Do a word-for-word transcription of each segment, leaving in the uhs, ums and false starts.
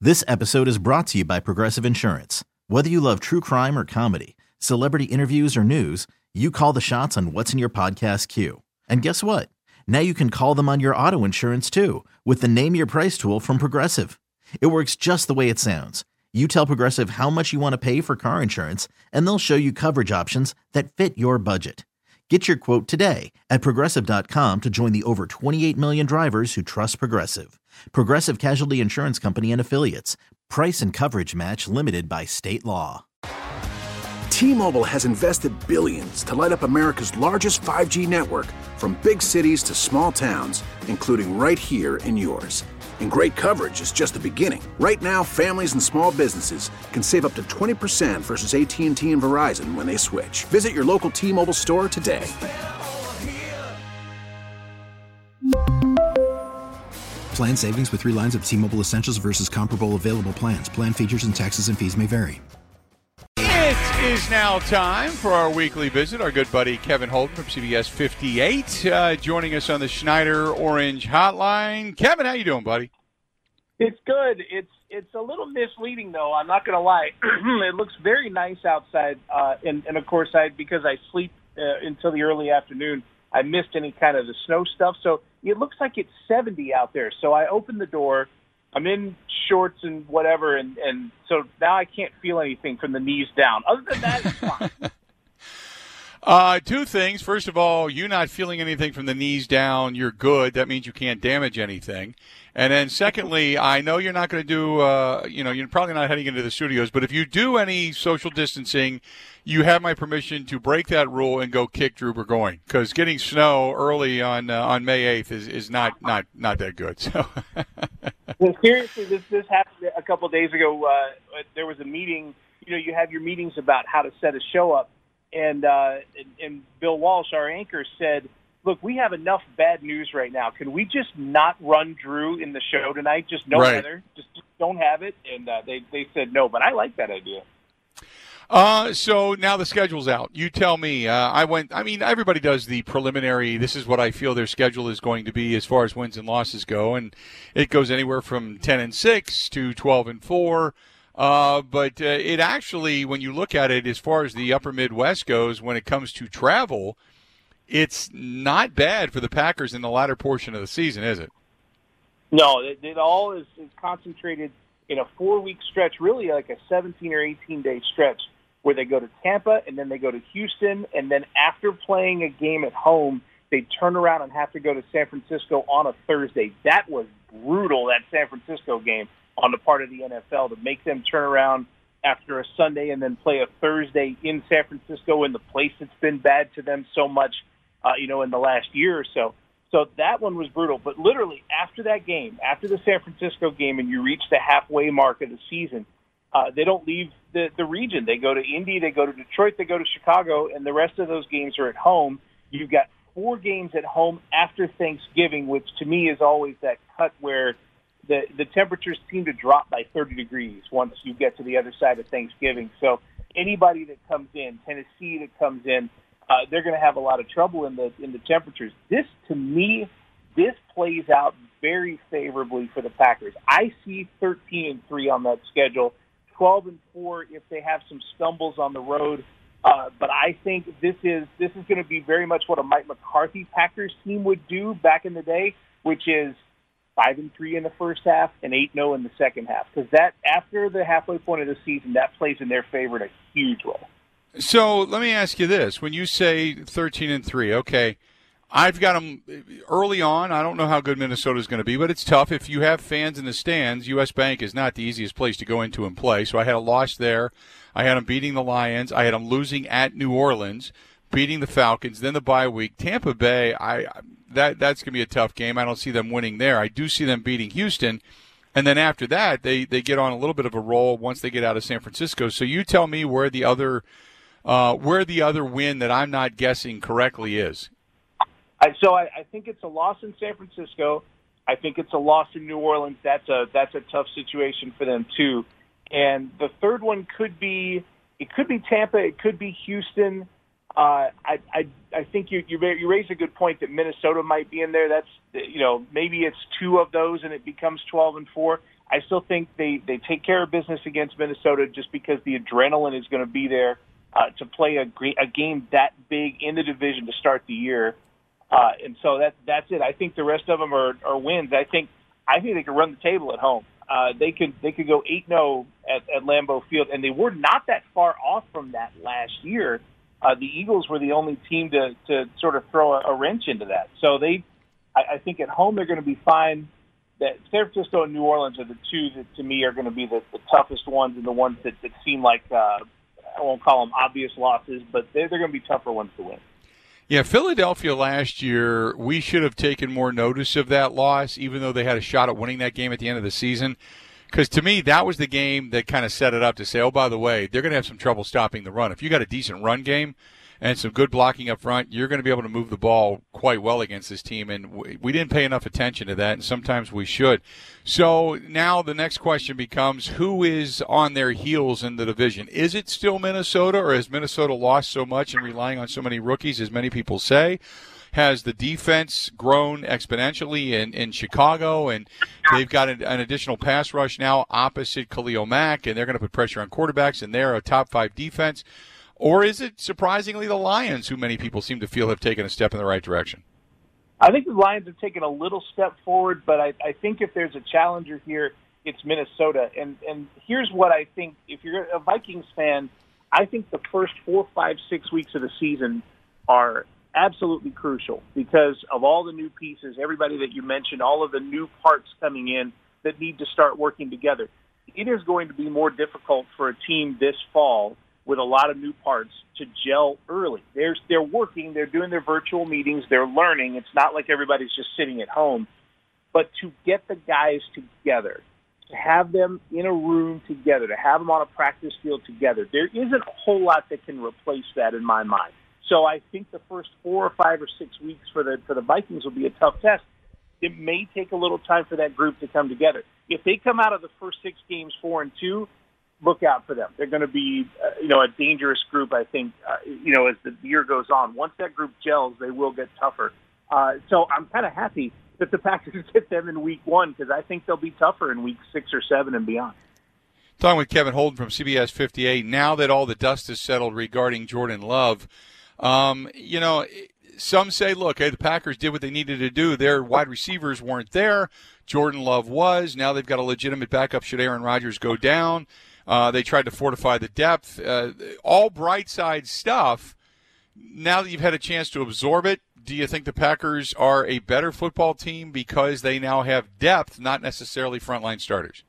This episode is brought to you by Progressive Insurance. Whether you love true crime or comedy, celebrity interviews or news, you call the shots on what's in your podcast queue. And guess what? Now you can call them on your auto insurance too with the Name Your Price tool from Progressive. It works just the way it sounds. You tell Progressive how much you want to pay for car insurance, and they'll show you coverage options that fit your budget. Get your quote today at Progressive dot com to join the over twenty-eight million drivers who trust Progressive. Progressive Casualty Insurance Company and Affiliates. Price and coverage match limited by state law. T-Mobile has invested billions to light up America's largest five G network, from big cities to small towns, including right here in yours. And great coverage is just the beginning. Right now, families and small businesses can save up to twenty percent versus A T and T and Verizon when they switch. Visit your local T-Mobile store today. Plan savings with three lines of T-Mobile Essentials versus comparable available plans. Plan features and taxes and fees may vary. It is now time for our weekly visit. Our good buddy Kevin Holden from C B S fifty-eight uh, joining us on the Schneider Orange Hotline. Kevin, how you doing, buddy? It's good. It's it's a little misleading, though. I'm not going to lie. It looks very nice outside, uh, and, and of course, I because I sleep uh, until the early afternoon, I missed any kind of the snow stuff. So it looks like it's seventy out there. So I opened the door. I'm in shorts and whatever, and, and so now I can't feel anything from the knees down. Other than that, it's fine. uh, two things. First of all, you not feeling anything from the knees down, you're good. That means you can't damage anything. And then secondly, I know you're not going to do, uh, you know, you're probably not heading into the studios, but if you do any social distancing, you have my permission to break that rule and go kick Drew Burgoyne, because getting snow early on uh, on May eighth is, is not, not, not that good. So. Well, seriously, this this happened a couple of days ago. Uh, there was a meeting. You know, you have your meetings about how to set a show up, and uh, and, and Bill Walsh, our anchor, said, "Look, we have enough bad news right now. Can we just not run Drew in the show tonight? Just no right. weather. Just, just don't have it." And uh, they they said no, but I like that idea. Uh, so now the schedule's out. You tell me. Uh, I went, I mean, everybody does the preliminary. This is what I feel their schedule is going to be as far as wins and losses go. And it goes anywhere from ten and six to twelve and four. Uh, but, uh, it actually, when you look at it, as far as the upper Midwest goes, when it comes to travel, it's not bad for the Packers in the latter portion of the season, is it? No, it, it all is, is concentrated in a four-week stretch, really like a seventeen or eighteen-day stretch, where they go to Tampa, and then they go to Houston, and then after playing a game at home, they turn around and have to go to San Francisco on a Thursday. That was brutal, that San Francisco game, on the part of the N F L, to make them turn around after a Sunday and then play a Thursday in San Francisco, in the place that's been bad to them so much, uh, you know, in the last year or so. So that one was brutal. But literally, after that game, after the San Francisco game, and you reach the halfway mark of the season, Uh, they don't leave the, the region. They go to Indy, they go to Detroit, they go to Chicago, and the rest of those games are at home. You've got four games at home after Thanksgiving, which to me is always that cut where the, the temperatures seem to drop by thirty degrees once you get to the other side of Thanksgiving. So anybody that comes in, Tennessee that comes in, uh, they're going to have a lot of trouble in the in the temperatures. This, to me, this plays out very favorably for the Packers. I see thirteen and three on that schedule. twelve and four if they have some stumbles on the road. Uh, but I think this is this is going to be very much what a Mike McCarthy Packers team would do back in the day, which is five and three in the first half and eight and zero in the second half. Because that after the halfway point of the season, that plays in their favor in a huge way. So let me ask you this: when you say thirteen and three, okay, I've got them early on. I don't know how good Minnesota is going to be, but it's tough. If you have fans in the stands, U S. Bank is not the easiest place to go into and play. So I had a loss there. I had them beating the Lions. I had them losing at New Orleans, beating the Falcons, then the bye week. Tampa Bay, I that that's going to be a tough game. I don't see them winning there. I do see them beating Houston. And then after that, they, they get on a little bit of a roll once they get out of San Francisco. So you tell me where the other uh, where the other win that I'm not guessing correctly is. I, so I, I think it's a loss in San Francisco. I think it's a loss in New Orleans. That's a that's a tough situation for them too. And the third one could be it could be Tampa. It could be Houston. Uh, I, I I think you you you raise a good point that Minnesota might be in there. That's you know maybe it's two of those and it becomes twelve and four. I still think they, they take care of business against Minnesota just because the adrenaline is going to be there uh, to play a, great, a game that big in the division to start the year. Uh, and so that that's it. I think the rest of them are, are wins. I think I think they can run the table at home. Uh, they could they could go eight and oh at, at Lambeau Field, and they were not that far off from that last year. Uh, the Eagles were the only team to, to sort of throw a, a wrench into that. So they, I, I think at home they're going to be fine. That San Francisco and New Orleans are the two that to me are going to be the, the toughest ones and the ones that, that seem like uh, I won't call them obvious losses, but they're, they're going to be tougher ones to win. Yeah, Philadelphia last year, we should have taken more notice of that loss, even though they had a shot at winning that game at the end of the season. Because to me, that was the game that kind of set it up to say, oh, by the way, they're going to have some trouble stopping the run. If you got a decent run game and some good blocking up front, you're going to be able to move the ball quite well against this team. And we, we didn't pay enough attention to that, and sometimes we should. So now the next question becomes, who is on their heels in the division? Is it still Minnesota, or has Minnesota lost so much and relying on so many rookies, as many people say? Has the defense grown exponentially in, in Chicago, and they've got an, an additional pass rush now opposite Khalil Mack, and they're going to put pressure on quarterbacks, and they're a top five defense? Or is it surprisingly the Lions, who many people seem to feel have taken a step in the right direction? I think the Lions have taken a little step forward, but I, I think if there's a challenger here, it's Minnesota. And, and here's what I think. If you're a Vikings fan, I think the first four, five, six weeks of the season are absolutely crucial because of all the new pieces, everybody that you mentioned, all of the new parts coming in that need to start working together. It is going to be more difficult for a team this fall with a lot of new parts to gel early. They're, they're working, they're doing their virtual meetings, they're learning. It's not like everybody's just sitting at home. But to get the guys together, to have them in a room together, to have them on a practice field together, there isn't a whole lot that can replace that in my mind. So I think the first four or five or six weeks for the for the Vikings will be a tough test. It may take a little time for that group to come together. If they come out of the first six games four and two, look out for them. They're going to be, uh, you know, a dangerous group. I think, uh, you know, as the year goes on. Once that group gels, they will get tougher. Uh, so I'm kind of happy that the Packers get them in week one because I think they'll be tougher in week six or seven and beyond. Talking with Kevin Holden from C B S fifty-eight. Now that all the dust is settled regarding Jordan Love. Um, you know, some say, look, hey, the Packers did what they needed to do. Their wide receivers weren't there. Jordan Love was. Now they've got a legitimate backup should Aaron Rodgers go down. Uh, they tried to fortify the depth. Uh, all bright side stuff. Now that you've had a chance to absorb it, do you think the Packers are a better football team because they now have depth, not necessarily frontline starters?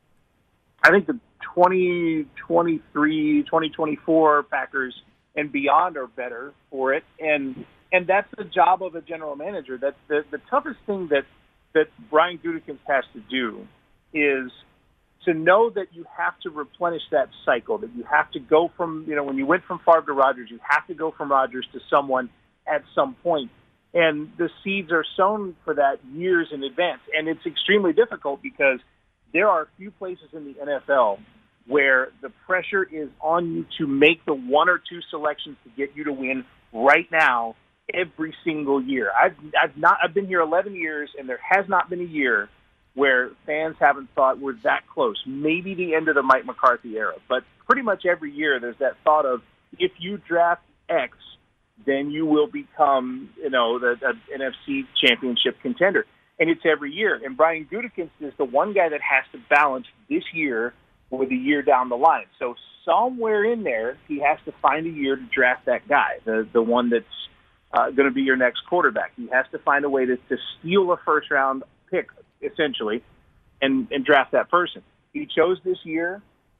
I think the twenty twenty-three, twenty twenty-four Packers and beyond are better for it, and and that's the job of a general manager. That's the, the toughest thing that, that Brian Gutekunst has to do is to know that you have to replenish that cycle, that you have to go from, you know, when you went from Favre to Rodgers, you have to go from Rodgers to someone at some point. And the seeds are sown for that years in advance. And it's extremely difficult because there are a few places in the N F L where the pressure is on you to make the one or two selections to get you to win right now every single year. I've I've not I've been here eleven years, and there has not been a year where fans haven't thought we're that close. Maybe the end of the Mike McCarthy era, but pretty much every year there's that thought of if you draft X, then you will become, you know, the, the N F C championship contender. And it's every year. And Brian Gutekunst is the one guy that has to balance this year with a year down the line. So somewhere in there, he has to find a year to draft that guy, the the one that's uh, going to be your next quarterback. He has to find a way to, to steal a first-round pick, essentially, and, and draft that person. He chose this year,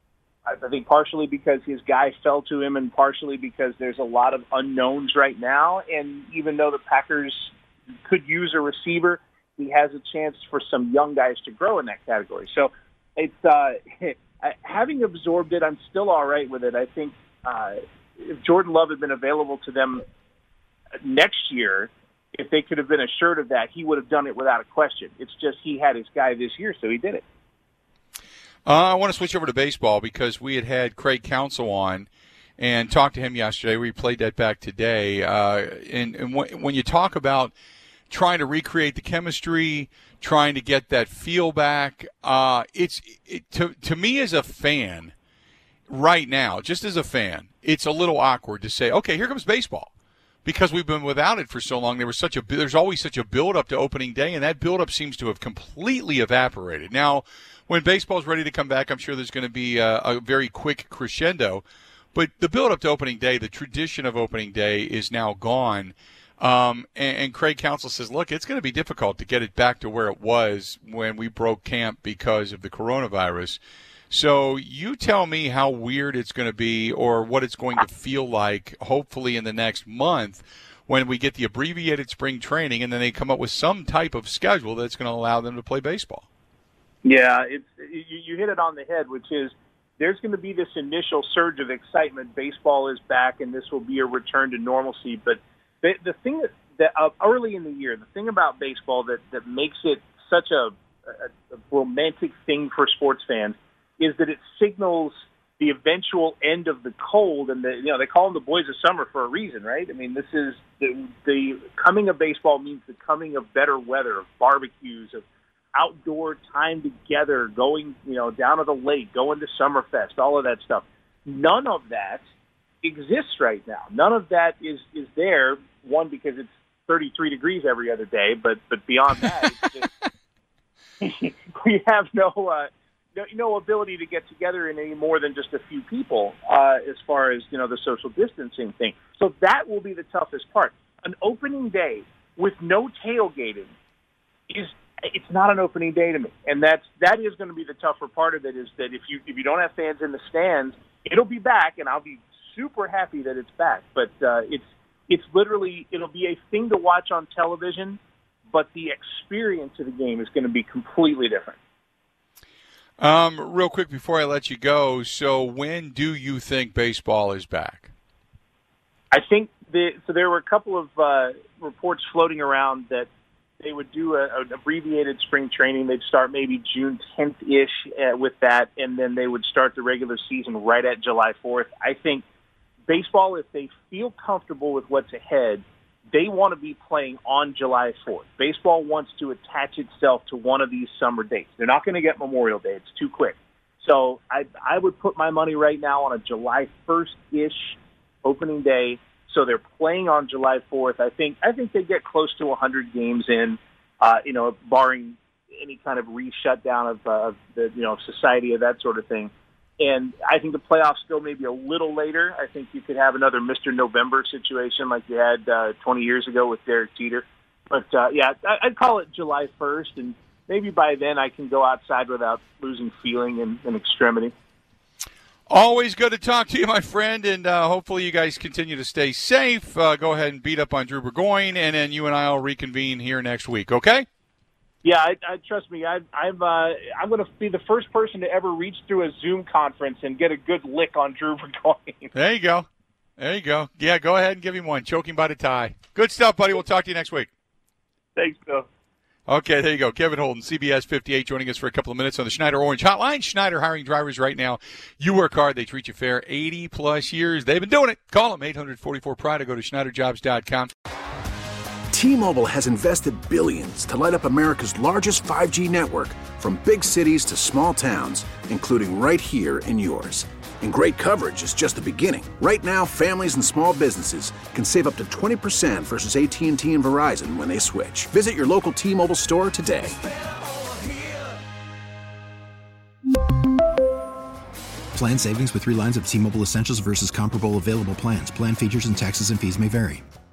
I think partially because his guy fell to him and partially because there's a lot of unknowns right now. And even though the Packers could use a receiver, he has a chance for some young guys to grow in that category. So it's uh, having absorbed it, I'm still all right with it. I think uh, if Jordan Love had been available to them next year, if they could have been assured of that, he would have done it without a question. It's just he had his guy this year, so he did it. Uh, I want to switch over to baseball because we had had Craig Counsell on and talked to him yesterday. We played that back today. Uh, and and w- when you talk about trying to recreate the chemistry, trying to get that feel back. Uh, it's it, to to me as a fan right now, just as a fan, it's a little awkward to say, okay, here comes baseball. Because we've been without it for so long, there was such a there's always such a build-up to opening day, and that build-up seems to have completely evaporated. Now, when baseball's ready to come back, I'm sure there's going to be a, a very quick crescendo. But the build-up to opening day, the tradition of opening day is now gone. Um, and, and Craig Counsell says, look, it's going to be difficult to get it back to where it was when we broke camp because of the coronavirus. So you tell me how weird it's going to be or what it's going to feel like, hopefully in the next month, when we get the abbreviated spring training and then they come up with some type of schedule that's going to allow them to play baseball. Yeah, it's you, you hit it on the head, which is there's going to be this initial surge of excitement. Baseball is back, and this will be a return to normalcy. But the, the thing that, that uh, early in the year, the thing about baseball that, that makes it such a, a, a romantic thing for sports fans is that it signals the eventual end of the cold, and the, you know, they call them the boys of summer for a reason, right? I mean, this is the, the coming of baseball means the coming of better weather, of barbecues, of outdoor time together, going, you know, down to the lake, going to Summerfest, all of that stuff. None of that exists right now. None of that is, is there, one, because it's thirty-three degrees every other day, but, but beyond that, it's just, we have no... Uh, no ability to get together in any more than just a few people uh, as far as, you know, the social distancing thing. So that will be the toughest part. An opening day with no tailgating is it's not an opening day to me. And that's that is going to be the tougher part of it, is that if you if you don't have fans in the stands, it'll be back, and I'll be super happy that it's back. But uh, it's it's literally it'll be a thing to watch on television, but the experience of the game is going to be completely different. Um, real quick before I let you go, so when do you think baseball is back? I think the, so there were a couple of uh, reports floating around that they would do a, an abbreviated spring training. They'd start maybe June tenth-ish uh, with that, and then they would start the regular season right at July fourth. I think baseball, if they feel comfortable with what's ahead, they want to be playing on July fourth. Baseball wants to attach itself to one of these summer dates. They're not going to get Memorial Day. It's too quick. So I, I would put my money right now on a July first-ish opening day. So they're playing on July fourth. I think I think they get close to one hundred games in, uh, you know, barring any kind of re-shutdown of, uh, of the, you know, society or that sort of thing. And I think the playoffs go maybe a little later. I think you could have another Mister November situation like you had uh, twenty years ago with Derek Jeter. But, uh, yeah, I'd call it July first, and maybe by then I can go outside without losing feeling and, and extremity. Always good to talk to you, my friend, and uh, hopefully you guys continue to stay safe. Uh, go ahead and beat up on Drew Burgoyne, and then you and I will reconvene here next week, okay? Yeah, I, I trust me. I, I'm uh, I'm going to be the first person to ever reach through a Zoom conference and get a good lick on Drew Burgoyne. There you go. There you go. Yeah, go ahead and give him one. Choke him by the tie. Good stuff, buddy. We'll talk to you next week. Thanks, Bill. Okay, there you go. Kevin Holden, C B S fifty-eight, joining us for a couple of minutes on the Schneider Orange Hotline. Schneider hiring drivers right now. You work hard. They treat you fair. eighty-plus years. They've been doing it. Call them, eight hundred forty-four pride, or go to Schneider Jobs dot com. T-Mobile has invested billions to light up America's largest five G network, from big cities to small towns, including right here in yours. And great coverage is just the beginning. Right now, families and small businesses can save up to twenty percent versus A T and T and Verizon when they switch. Visit your local T-Mobile store today. Plan savings with three lines of T-Mobile Essentials versus comparable available plans. Plan features and taxes and fees may vary.